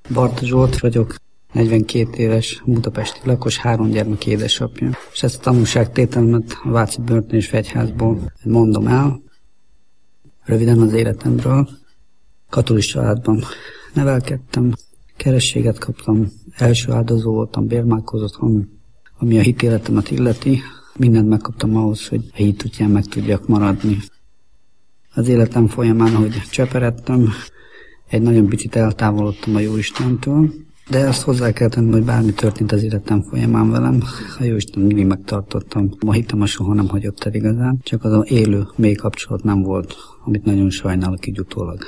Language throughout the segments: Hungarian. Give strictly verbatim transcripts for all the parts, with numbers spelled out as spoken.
Barta Zsolt vagyok, negyvenkét éves, budapesti lakos, három gyermek édesapja. És ezt a tanúságtételemet a Váci Börtön és Fegyházból mondom el. Röviden az életemről. Katolikus családban nevelkedtem, kerességet kaptam, első áldozó voltam, bérmálkozottam, ami a hitéletemet illeti. Mindent megkaptam ahhoz, hogy a hit útján meg tudjak maradni. Az életem folyamán, ahogy cseperedtem, egy nagyon picit eltávolodtam a Jóistentől, de azt hozzá kell tenni, hogy bármi történt az életem folyamán velem, a Jóisten mindig megtartottam. A hitem soha nem hagyott el igazán, csak az az élő, mély kapcsolat nem volt, amit nagyon sajnálok így utólag.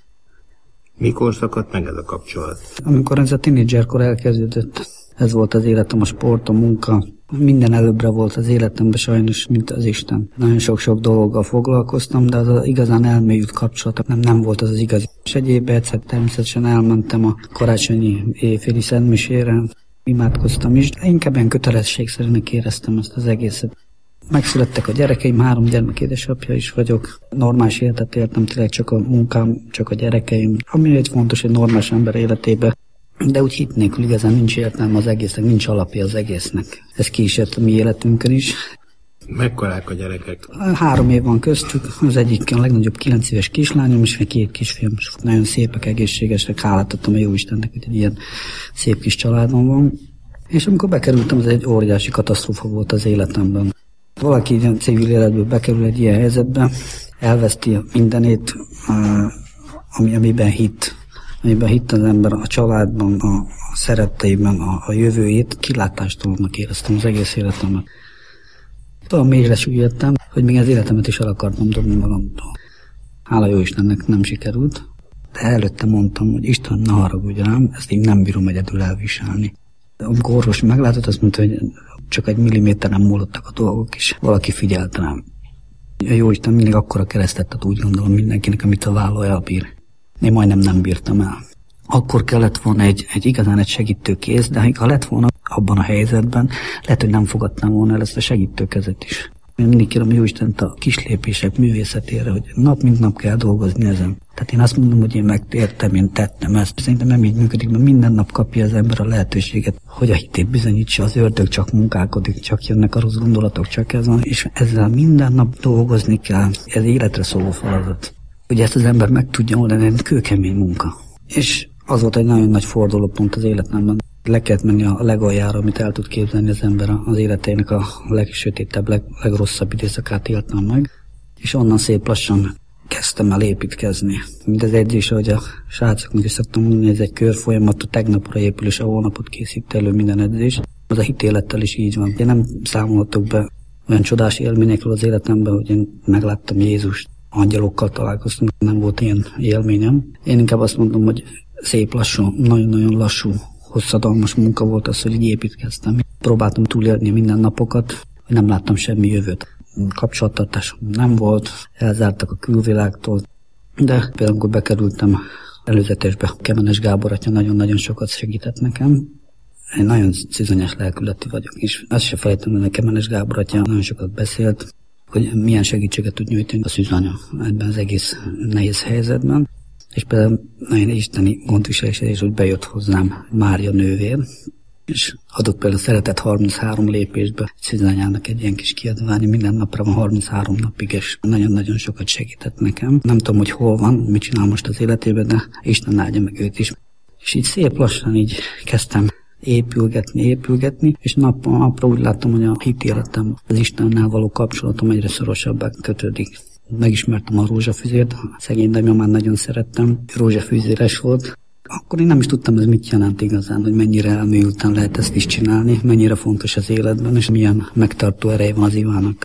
Mikor szakadt meg ez a kapcsolat? Amikor ez a tínédzserkor elkezdődött, ez volt az életem, a sport, a munka. Minden előbbre volt az életemben sajnos, mint az Isten. Nagyon sok-sok dologgal foglalkoztam, de az, az igazán elmélyült kapcsolat nem, nem volt az az igazi. És egyéb egyszer természetesen elmentem a karácsonyi éjféli szentmisére, imádkoztam is, de inkább ilyen kötelességszerűnek éreztem ezt az egészet. Megszülettek a gyerekeim, három gyermek édesapja is vagyok. Normális életet éltem, tényleg csak a munkám, csak a gyerekeim. Ami egy fontos egy normális ember életében. De úgy hit nélkül igazán nincs értelme az egésznek, nincs alapja az egésznek. Ez ki is jött a mi életünkön is. Mekkorák a gyerekek? Három év van köztük, az egyik a legnagyobb kilenc éves kislányom, és két kisfiam. Nagyon szépek, egészségesek, hálát adtam a Jóistennek, hogy egy ilyen szép kis családom van. És amikor bekerültem, ez egy óriási katasztrófa volt az életemben. Valaki ilyen civil életből bekerül egy ilyen helyzetbe, elveszti mindenét, ami, amiben hitt. Amiben hitt az ember a családban, a, a szeretteiben, a, a jövőjét, kilátástalannak éreztem az egész életemet. Olyan mélyre süllyedtem, hogy még az életemet is el akartam dobni magamtól. Hála jó Istennek nem sikerült, de előtte mondtam, hogy Isten, ne haragudj rám, ezt így nem bírom egyedül elviselni. Amikor orvos meglátott, azt mondta, hogy csak egy milliméteren múlottak a dolgok is. Valaki figyelt rám. A Jóisten mindig akkora keresztet ad, úgy gondolom mindenkinek, amit a válló elbír. Én majdnem nem bírtam el. Akkor kellett volna egy, egy igazán egy segítőkéz, de ha lett volna abban a helyzetben, lehet, hogy nem fogadtam volna el ezt a segítőkezet is. Én mindig kérem Jóistent a kislépések művészetére, hogy nap mint nap kell dolgozni ezen. Tehát én azt mondom, hogy én megtértem, én tettem ezt. Szerintem nem így működik, mert minden nap kapja az ember a lehetőséget, hogy a hitét bizonyítsa, az ördög csak munkálkodik, csak jönnek a rossz gondolatok, csak ez van, és ezzel minden nap dolgozni kell. Ez életre szóló feladat. Hogy ezt az ember meg tudja oldani, egy kőkemény munka. És az volt egy nagyon nagy fordulópont az életemben. Le kellett menni a legaljára, amit el tud képzelni az ember az életének a legsötétebb, leg, legrosszabb időszakát éltem meg. És onnan szép lassan kezdtem el építkezni. Mint az edzés, ahogy a srácoknak is szoktam mondani, ez egy körfolyamat, a tegnapra épül, és a holnapot készít elő minden edzés. Az a hitélettel is így van. Én nem számolhatok be olyan csodás élményekről az életemben, hogy én megláttam Jézust. Angyalokkal találkoztam, nem volt ilyen élményem. Én inkább azt mondom, hogy szép lassú, nagyon-nagyon lassú, hosszadalmas munka volt az, hogy így építkeztem. Próbáltam túlélni minden napokat, hogy nem láttam semmi jövőt. Kapcsolattartásom nem volt, elzártak a külvilágtól, de például amikor bekerültem előzetesbe, Kemenes Gábor atya nagyon-nagyon sokat segített nekem. Én nagyon szizonyos lelkületű vagyok, és azt se felejtem, hogy a Kemenes Gábor atya nagyon sokat beszélt, hogy milyen segítséget tud nyújtani a szűzanya ebben az egész nehéz helyzetben. És például nagyon isteni gondviselés is, hogy bejött hozzám Mária nővér, és adott például szeretett harminchárom lépésbe szűzanyának egy ilyen kis kiadvány, minden napra van harminchárom napig, és nagyon-nagyon sokat segített nekem. Nem tudom, hogy hol van, mit csinál most az életében, de Isten áldja meg őt is. És így szép lassan így kezdtem épülgetni, épülgetni, és napon napra úgy láttam, hogy a hitéletem, az Istennel való kapcsolatom egyre szorosabbá kötődik. Megismertem a rózsafüzért, a szegény nagymamán nagyon szerettem, rózsafűzéres volt. Akkor én nem is tudtam, ez mit jelent igazán, hogy mennyire elmélyülten lehet ezt is csinálni, mennyire fontos az életben, és milyen megtartó ereje van az imának.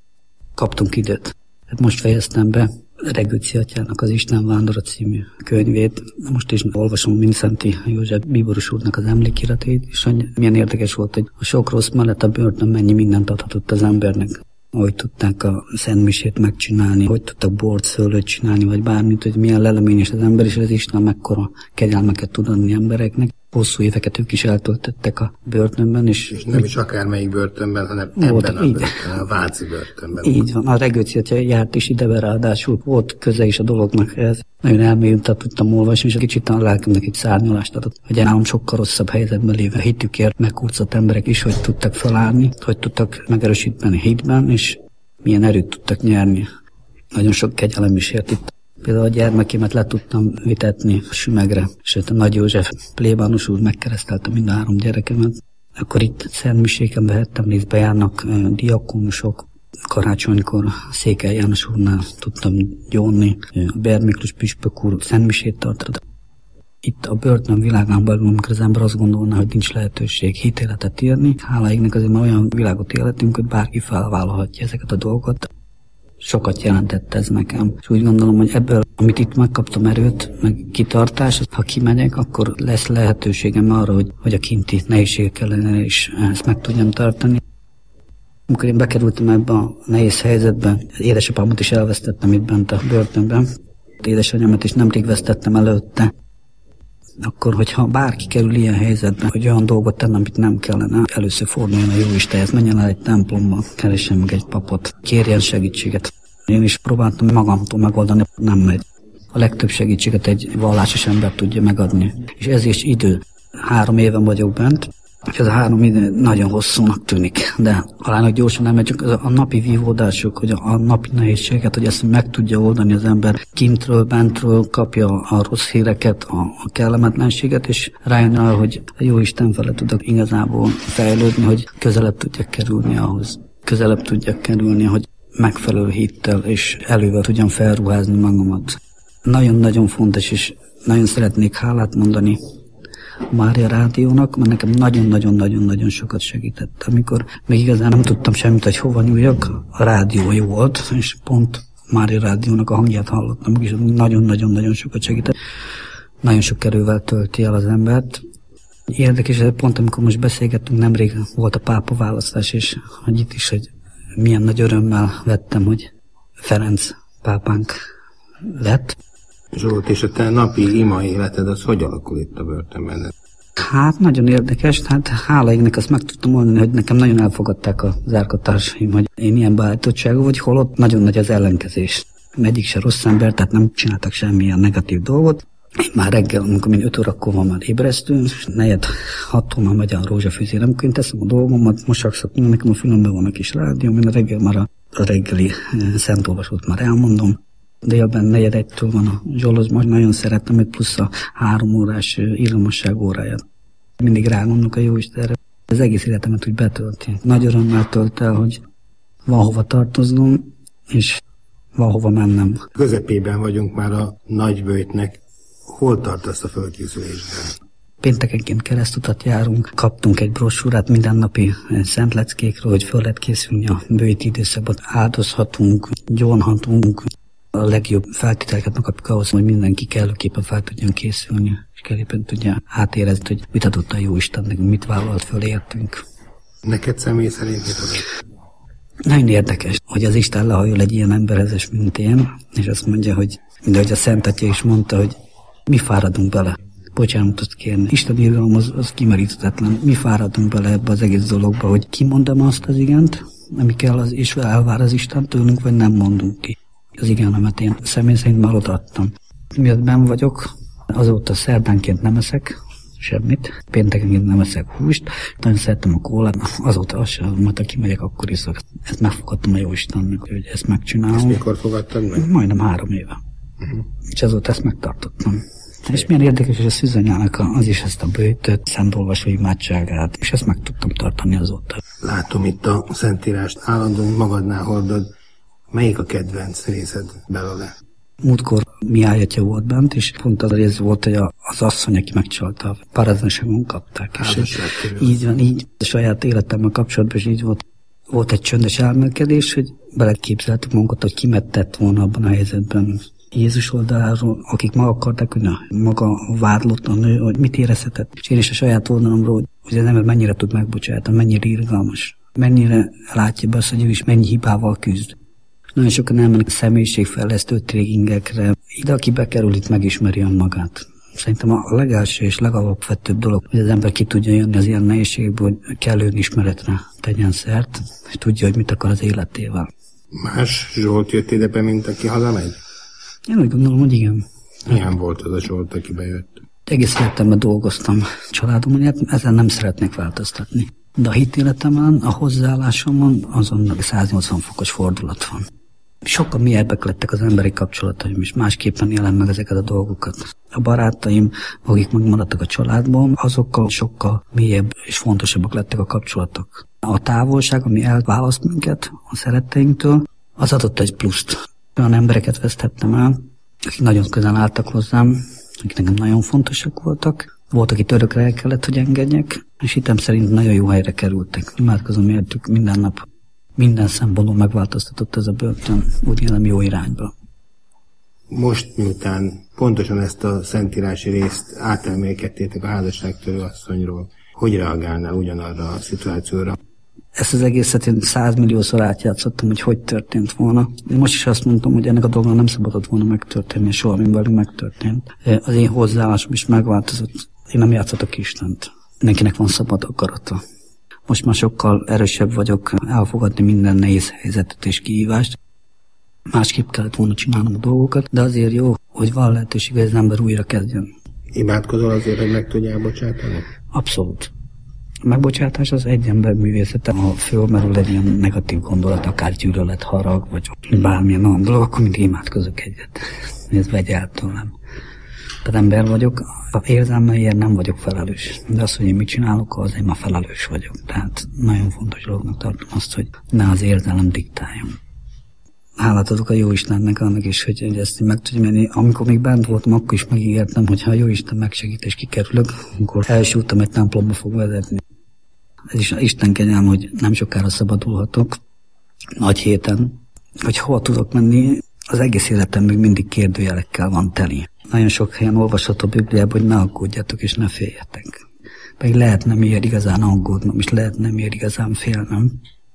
Kaptunk időt. Hát most fejeztem be Regőci atyának az Isten vándora című könyvét. Most is olvasom Mindszenty József bíboros úrnak az emlékiratét, és hogy milyen érdekes volt, hogy a sok rossz mellett a börtön mennyi mindent adhatott az embernek. Hogy tudták a szentmisét megcsinálni, hogy tudtak bort, szőlőt csinálni, vagy bármit, hogy milyen leleményes az ember, és az Isten mekkora kegyelmeket tud adni embereknek. hosszú éveket ők is eltöltöttek a börtönben. És, és nem is akármelyik börtönben, hanem volt, ebben a börtönben, a váci börtönben. Így van, a Regőci járt is ide, ráadásul volt köze is a dolognak ez. Nagyon elmélyültet tudtam olvasni, és kicsit a lelkemnek egy szárnyalást adott, hogy nálam sokkal rosszabb helyzetben lévő hitükért megkurcolt emberek is, hogy tudtak felállni, hogy tudtak megerősíteni hitben, és milyen erőt tudtak nyerni. Nagyon sok kegyelem is ért itt. Például a gyermekémet le tudtam vitetni Sümegre, sőt a Nagy József plébános úr megkeresztelte mind a három gyerekemet. Akkor itt szentmiséken vehettem részt, bejárnak uh, diakonusok. Karácsonykor Székely János úrnál tudtam gyónni, a Bér Miklós püspök úr szentmisét tartott. Itt a börtön világán belül, amikor az ember azt gondolná, hogy nincs lehetőség hitéletet írni, hála égnek azért már olyan világot életünk, hogy bárki felvállalhatja ezeket a dolgokat. Sokat jelentett ez nekem. És úgy gondolom, hogy ebből, amit itt megkaptam erőt, meg kitartás, ha kimegyek, akkor lesz lehetőségem arra, hogy, hogy a kinti nehézségek ellenére is ezt meg tudjam tartani. Amikor én bekerültem ebbe a nehéz helyzetbe, édesapámat is elvesztettem itt bent a börtönben. Édesanyámat is nemrég vesztettem előtte. Akkor, hogyha bárki kerül ilyen helyzetbe, hogy olyan dolgot tenne, amit nem kellene, először forduljon a Jóistenhez, menjen el egy templomba, keressen meg egy papot, kérjen segítséget. Én is próbáltam magamtól megoldani, nem megy. A legtöbb segítséget egy vallásos ember tudja megadni. És ez is idő. Három éve vagyok bent, és ez a három idő nagyon hosszúnak tűnik, de alának gyorsan elmegy, csak a napi vívódások, hogy a napi nehézséget, hogy ezt meg tudja oldani az ember kintről, bentről, kapja a rossz híreket, a, a kellemetlenséget, és rájön arra, hogy a Jóisten fele tudok igazából fejlődni, hogy közelebb tudjak kerülni ahhoz. Közelebb tudjak kerülni, hogy megfelelő hittel és elővel tudjam felruházni magamat. Nagyon-nagyon fontos, és nagyon szeretnék hálát mondani a Mária Rádiónak, mert nekem nagyon-nagyon-nagyon-nagyon sokat segített. Amikor még igazán nem tudtam semmit, hogy hova nyúljak, a rádió jó volt, és pont Mária Rádiónak a hangját hallottam, és nagyon-nagyon-nagyon sokat segített. Nagyon sok erővel tölti el az embert. Érdekes, hogy pont amikor most beszélgettünk, nemrég volt a pápa választás, és hogy itt is, hogy milyen nagy örömmel vettem, hogy Ferenc pápánk lett. Zsolt, és a te napi ima életed az hogy alakul itt a börtönben? Hát nagyon érdekes, hát hála égnek azt meg tudtam mondani, hogy nekem nagyon elfogadták az zárkatársaim, hogy én ilyen beállítottságú vagy, holott nagyon nagy az ellenkezés. Egyik se rossz ember, tehát nem csináltak semmilyen negatív dolgot. Én már reggel, amikor én öt órakor van már ébresztő, és negyed hattól már megy a rózsafűzér, amikor én teszem a dolgomat, mosakszok, nekem a fülemben van a kis rádió, én a reggel már a, a reggeli e, szentolvasót már elmondom. Délben negyed egytől van a Zsolhoz, most nagyon szeretem, hogy plusz a három órás illamosság óráját. Mindig rágondolok a Jóistenre. Az egész életemet úgy betölti. Nagy örömmel tölt el, hogy van hova tartoznom, és van hova mennem. Közepében vagyunk már a nagyböjtnek. Hol tartasz a fölkészülésben? Péntekenként keresztutat járunk, kaptunk egy brossúrát mindennapi szentleckékről, hogy föl lehet készülni a bőjti időszakban. Áldozhatunk, gyónhatunk. A legjobb feltételeket megkapjuk ahhoz, hogy mindenki kellőképpen fel tudjon készülni, és kellőképpen tudja átérezni, hogy mit adott a Jóistennek, mit vállalt föl értünk. Neked személy szerint mit adott? Nagyon érdekes, hogy az Isten lehajol egy ilyen emberhez, mint én, és azt mondja, hogy mindahogy a Szent Atya is mondta, hogy mi fáradunk bele. Bocsánatot kérni. Isten irgalom az, az kimeríthetetlen. Mi fáradunk bele ebbe az egész dologba, hogy kimondom azt az igent, ami kell, az, és elvár az Isten tőlünk, vagy nem mondunk ki. Az igenemet én személy szerint már odaadtam. Miatt benn vagyok, azóta szerdánként nem eszek semmit, péntekenként nem eszek húst, nagyon szerettem a kólát, azóta azt sem, majd ha kimegyek, akkor iszok. Ezt megfogadtam a Jóistennek, hogy ezt megcsinálom. Ezt mikor fogadtad meg? Majdnem három éve. Uh-huh. És azóta ezt megtartottam. Szép. És milyen érdekes, hogy a Szűzanyának az is ezt a bőjtöt, szentolvasó imádságát, és ezt meg tudtam tartani azóta. Látom itt a Szentírást, állandóan magadnál hordod. Melyik a kedvenc részed belőle? Múltkor Mihály atya volt bent, és pont az a rész volt, hogy az asszony, aki megcsalta, a paraznesegon kapták. És így van, így a saját életemmel kapcsolatban is így volt. Volt egy csöndes elmélkedés, hogy beleképzeltük magunkat, hogy ki tett volna abban a helyzetben Jézus oldaláról, akik meg akarták, hogy na, maga vádlott a nő, hogy mit érezhetett. És én is a saját oldalamról, hogy az ember mennyire tud megbocsátani, mennyire irgalmas, mennyire látja be azt, hogy ő is mennyi hibával küzd. Nagyon sokan elmennek a személyiségfejlesztő tréningekre. Ide, aki bekerül, itt megismeri önmagát. Szerintem a legelső és legalapvetőbb dolog, hogy az ember ki tudja jönni az ilyen nehézségből, hogy kellő ismeretre tegyen szert, és tudja, hogy mit akar az életével. Más Zsolt jött ide be, mint aki hazamegy? Én úgy gondolom, hogy igen. Milyen volt az a Zsolt, aki bejött? Egész életemben dolgoztam családomon, ezen nem szeretnék változtatni. De a hitéletemen, a hozzáállásomon azon száznyolcvan fokos fordulat van. Sokkal mélyebbek lettek az emberi kapcsolataim, és másképpen élem meg ezeket a dolgokat. A barátaim, akik megmaradtak a családban, azokkal sokkal mélyebb és fontosabbak lettek a kapcsolatok. A távolság, ami elválaszt minket a szeretteinktől, az adott egy pluszt. Olyan embereket vesztettem el, akik nagyon közel álltak hozzám, akik nekem nagyon fontosak voltak. Volt, akit örökre el kellett, hogy engedjek, és hittem szerint nagyon jó helyre kerültek. Imádkozom értük minden nap. Minden szempontból megváltoztatott ez a börtön, úgy élem jó irányba. Most, miután pontosan ezt a szentírási részt átelmélkedtétek a házasságtörő asszonyról, hogy reagálnál ugyanarra a szituációra? Ezt az egészet én százmilliószor átjátszottam, hogy hogy történt volna. Én most is azt mondtam, hogy ennek a dolgnak nem szabadott volna megtörténni, és soha, mint velünk megtörtént. Az én hozzáállásom is megváltozott. Én nem játszottak Istent. Mindenkinek van szabad akarata. Most már sokkal erősebb vagyok elfogadni minden nehéz helyzetet és kihívást. Másképp kellett volna csinálnom a dolgokat, de azért jó, hogy van lehetőség, hogy az ember újra kezdjen. Imádkozol azért, hogy meg tudjál bocsátani? Abszolút. A megbocsátás az egy ember művészete. Ha fölmerül egy ilyen negatív gondolat, akár gyűlölet, harag, vagy bármilyen olyan dolog, akkor mindig imádkozok egyet. Ez vegye el tőlem. Tehát ember vagyok, a érzelmeiért nem vagyok felelős. De az, hogy én mit csinálok, az én már felelős vagyok. Tehát nagyon fontos dolognak tartom azt, hogy ne az érzelem diktáljon. Hálát adok a Jóistennek annak is, hogy ezt meg tudjam menni. Amikor még bent voltam, akkor is megígértem, hogy ha a Jóisten megsegít és kikerülök, akkor első útam egy templomba fog vezetni. Ez is Isten kegyelme, hogy nem sokára szabadulhatok, nagy héten, hogy hova tudok menni, az egész életem még mindig kérdőjelekkel van teli. Nagyon sok helyen olvasható a Bibliában, hogy ne aggódjatok és ne féljetek. Pedig lehet nem ér igazán aggódnom, és lehet nem ér igazán félnem.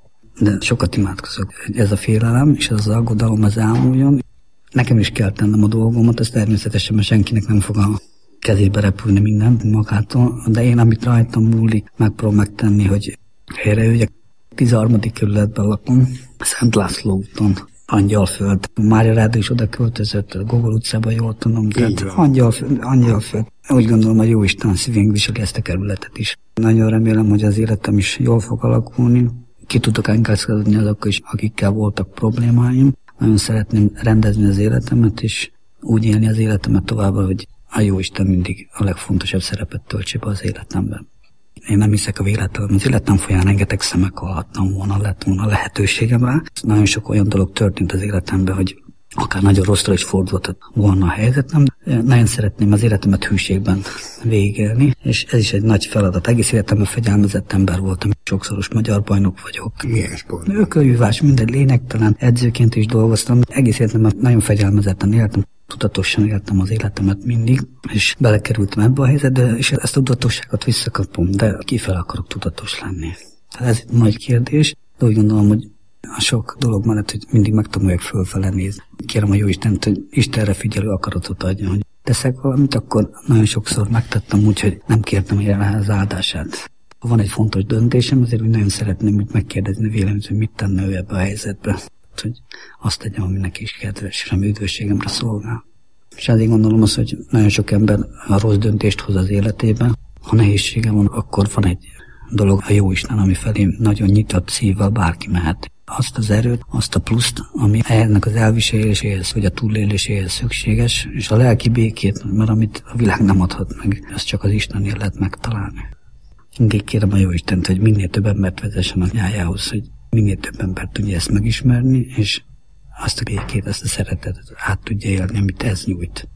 De sokat imádkozok, hogy ez a félelem és ez az aggodalom az elmúljon. Nekem is kell tennem a dolgomat, ez természetesen, mert senkinek nem fog a kezébe repülni minden magától, de én, amit rajtam múlik, megpróbálom megtenni, hogy helyrejöjjek. tizenharmadik kerületben lakom, Szent László úton, Angyalföld. Mária Ráda is oda költözött, a Gogol utcában, jól tudom, tehát Angyalföld, Angyalföld. Úgy gondolom, a Jóisten szívén viseli ezt a kerületet is. Nagyon remélem, hogy az életem is jól fog alakulni. Ki tudok engedni azok is, akikkel voltak problémáim. Nagyon szeretném rendezni az életemet, és úgy élni az életemet tovább, hogy a Jóisten mindig a legfontosabb szerepet töltse be az életemben. Én nem hiszek a véletlenül, az életem folyán rengeteg szemek hallhattam volna, lett volna lehetőségem rá. Nagyon sok olyan dolog történt az életemben, hogy akár nagyon rosszra is fordulhat volna a helyzetem. Nagyon szeretném az életemet hűségben végélni, és ez is egy nagy feladat. Egész életemben fegyelmezett ember voltam, sokszoros magyar bajnok vagyok. Milyen sport? Ökölhívás, mindegy lényegtelen, edzőként is dolgoztam. Egész életemben nagyon fegyelmezetten éltem, tudatosan éltem az életemet mindig, és belekerültem ebbe a helyzetbe, és ezt a tudatosságot visszakapom, de kifele akarok tudatos lenni. Tehát ez egy nagy kérdés, de úgy gondolom, hogy a sok dolog mellett, hogy mindig megtanuljak fölfele nézni. Kérem a Jóistent, hogy Istenre figyelő akaratot adjon, hogy teszek valamit, akkor nagyon sokszor megtettem úgy, hogy nem kértem el az áldását. Ha van egy fontos döntésem, azért úgy nagyon szeretném úgy megkérdezni véleményt, hogy mit tenne ő ebbe a helyzetbe. Hogy azt tegyem, ami neki is kedves, és ami üdvösségemre szolgál. És azért gondolom azt, hogy nagyon sok ember a rossz döntést hoz az életében. Ha nehézsége van, akkor van egy dolog, a Jóisten, ami felé nagyon nyitott szívvel bárki mehet. Azt az erőt, azt a pluszt, ami ennek az elviseléséhez, vagy a túléléséhez szükséges, és a lelki békét, mert amit a világ nem adhat meg, azt csak az Istennél lehet megtalálni. Mindig kérem a Jóistent, hogy minél több embert vezessen a nyájához, hogy minél több ember tudja ezt megismerni, és azt a békét, azt a szeretetet át tudja élni, amit ez nyújt.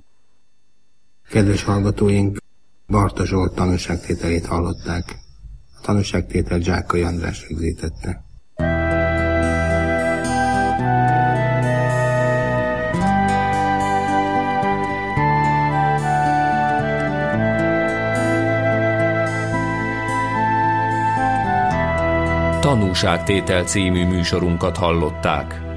Kedves hallgatóink, Barta Zsolt tanúságtételét hallották. A tanúságtétel Zsákai András rögzítette. Tanúságtétel című műsorunkat hallották.